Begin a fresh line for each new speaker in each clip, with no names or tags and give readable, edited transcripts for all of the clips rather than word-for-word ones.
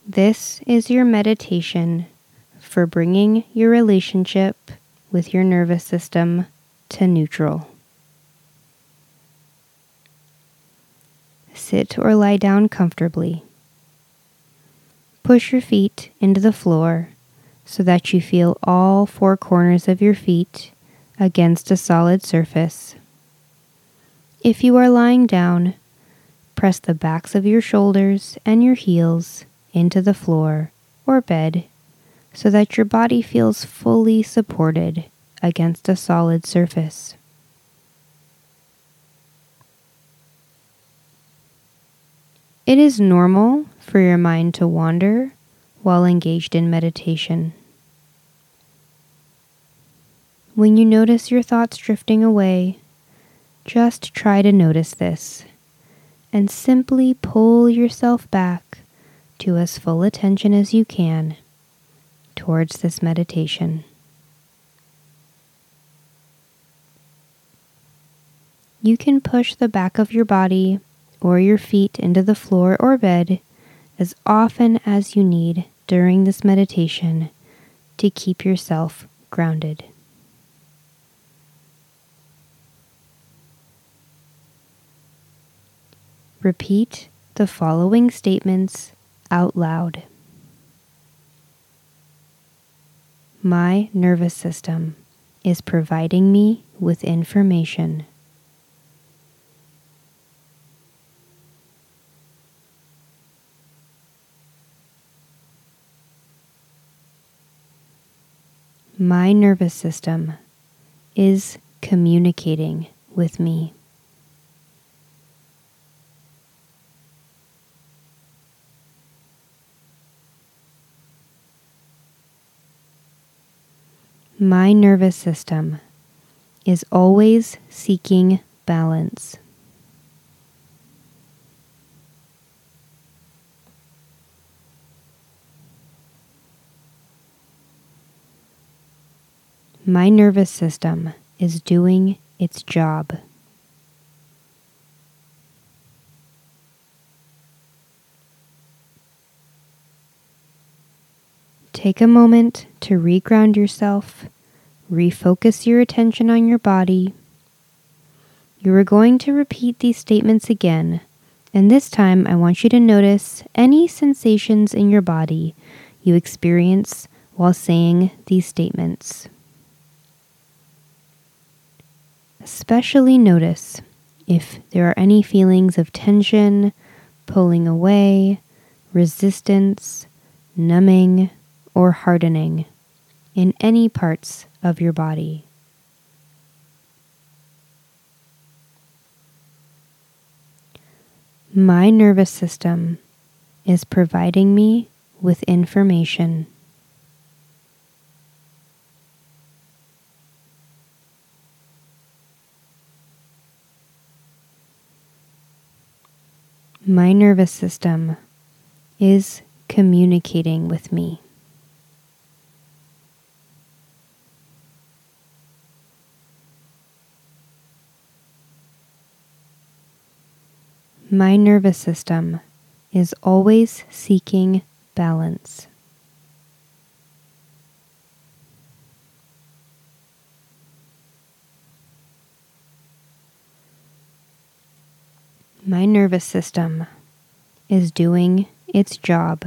This is your meditation for bringing your relationship with your nervous system to neutral. Sit or lie down comfortably. Push your feet into the floor so that you feel all four corners of your feet against a solid surface. If you are lying down, press the backs of your shoulders and your heels into the floor or bed so that your body feels fully supported against a solid surface. It is normal for your mind to wander while engaged in meditation. When you notice your thoughts drifting away, just try to notice this and simply pull yourself back to as full attention as you can towards this meditation. You can push the back of your body or your feet into the floor or bed as often as you need during this meditation to keep yourself grounded. Repeat the following statements out loud. My nervous system is providing me with information. My nervous system is communicating with me. My nervous system is always seeking balance. My nervous system is doing its job. Take a moment to reground yourself, refocus your attention on your body. You are going to repeat these statements again, and this time I want you to notice any sensations in your body you experience while saying these statements. Especially notice if there are any feelings of tension, pulling away, resistance, numbing, or hardening in any parts of your body. My nervous system is providing me with information. My nervous system is communicating with me. My nervous system is always seeking balance. My nervous system is doing its job.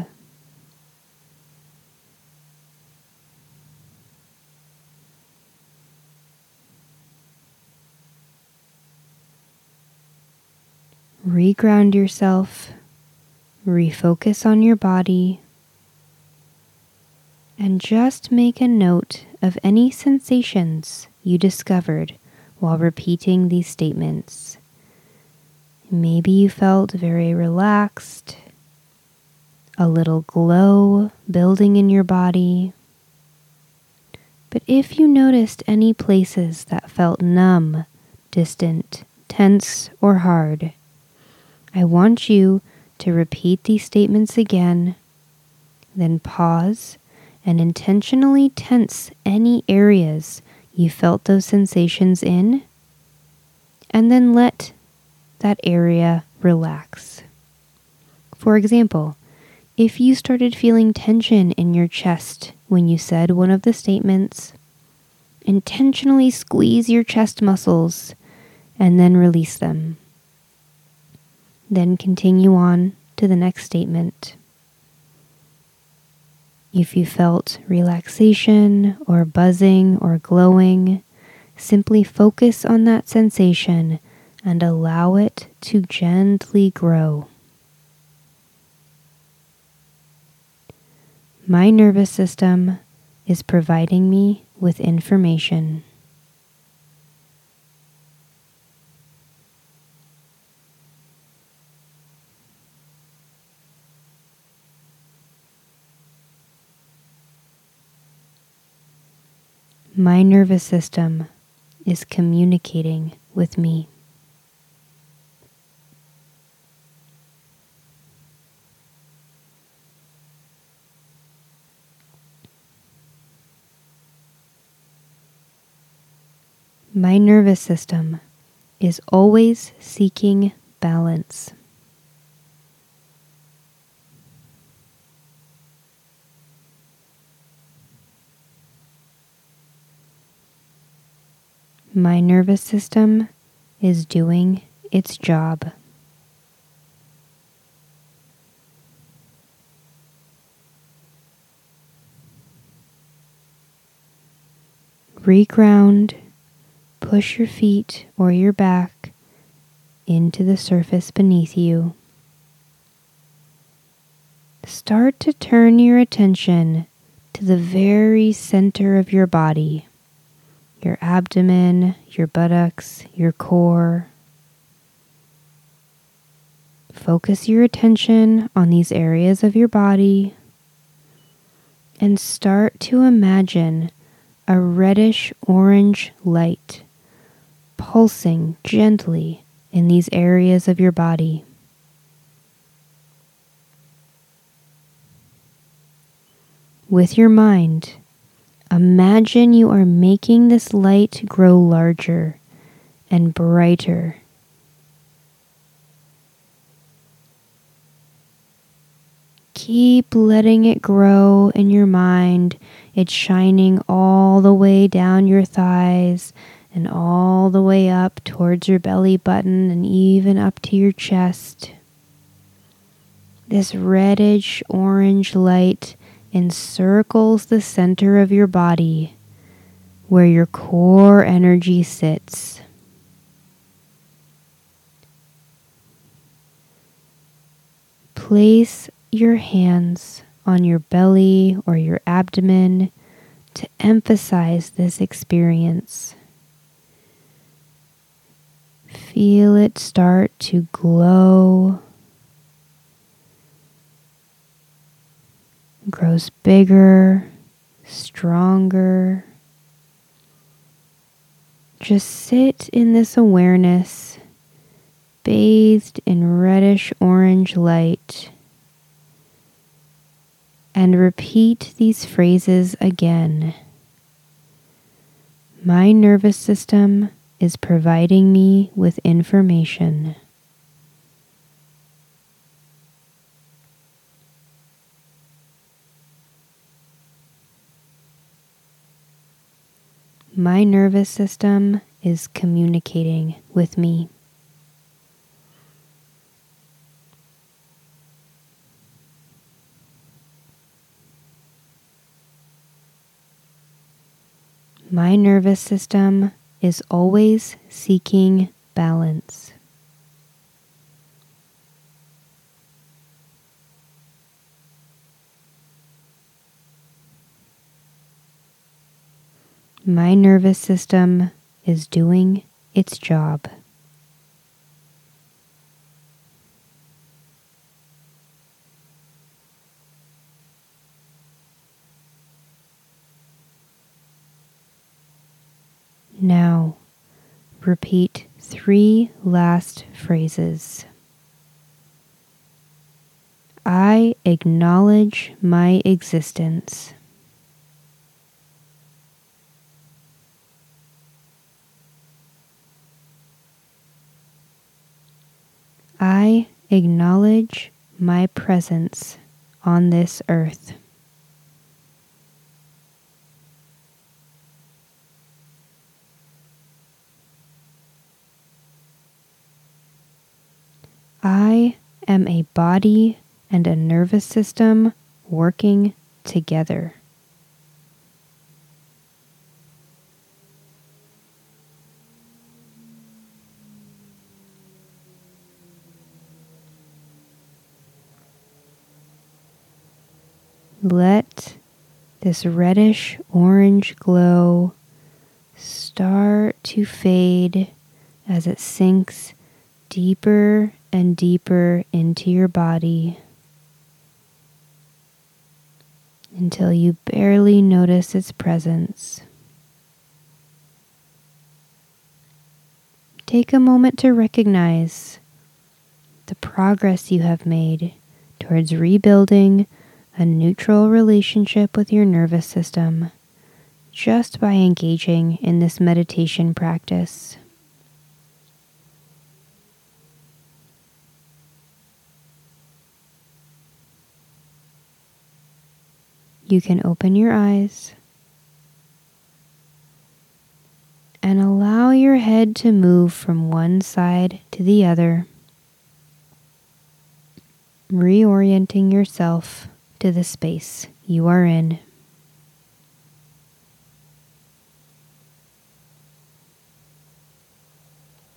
Reground yourself, refocus on your body, and just make a note of any sensations you discovered while repeating these statements. Maybe you felt very relaxed, a little glow building in your body. But if you noticed any places that felt numb, distant, tense, or hard, I want you to repeat these statements again, then pause and intentionally tense any areas you felt those sensations in, and then let that area relax. For example, if you started feeling tension in your chest when you said one of the statements, intentionally squeeze your chest muscles and then release them. Then continue on to the next statement. If you felt relaxation or buzzing or glowing, simply focus on that sensation and allow it to gently grow. My nervous system is providing me with information. My nervous system is communicating with me. My nervous system is always seeking balance. My nervous system is doing its job. Reground. Push your feet or your back into the surface beneath you. Start to turn your attention to the very center of your body, your abdomen, your buttocks, your core. Focus your attention on these areas of your body and start to imagine a reddish-orange light pulsing gently in these areas of your body. With your mind, imagine you are making this light grow larger and brighter. Keep letting it grow in your mind. It's shining all the way down your thighs and all the way up towards your belly button and even up to your chest. This reddish orange light encircles the center of your body where your core energy sits. Place your hands on your belly or your abdomen to emphasize this experience. Feel it start to glow, grows bigger, stronger. Just sit in this awareness, bathed in reddish orange light, and repeat these phrases again. My nervous system is providing me with information. My nervous system is communicating with me. My nervous system is always seeking balance. My nervous system is doing its job. Now, repeat 3 last phrases. I acknowledge my existence. I acknowledge my presence on this earth. I am a body and a nervous system working together. Let this reddish orange glow start to fade as it sinks deeper and deeper into your body until you barely notice its presence. Take a moment to recognize the progress you have made towards rebuilding a neutral relationship with your nervous system just by engaging in this meditation practice. You can open your eyes and allow your head to move from one side to the other, reorienting yourself to the space you are in.